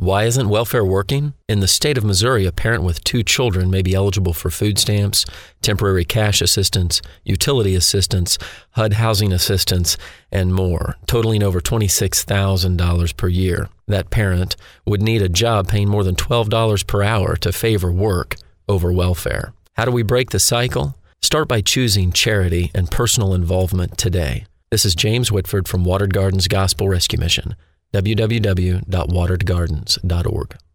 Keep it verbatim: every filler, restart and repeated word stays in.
Why isn't welfare working? In the state of Missouri, a parent with two children may be eligible for food stamps, temporary cash assistance, utility assistance, H U D housing assistance, and more, totaling over twenty-six thousand dollars per year. That parent would need a job paying more than twelve dollars per hour to favor work over welfare. How do we break the cycle? Start by choosing charity and personal involvement today. This is James Whitford from Watered Gardens Gospel Rescue Mission. w w w dot watered gardens dot org.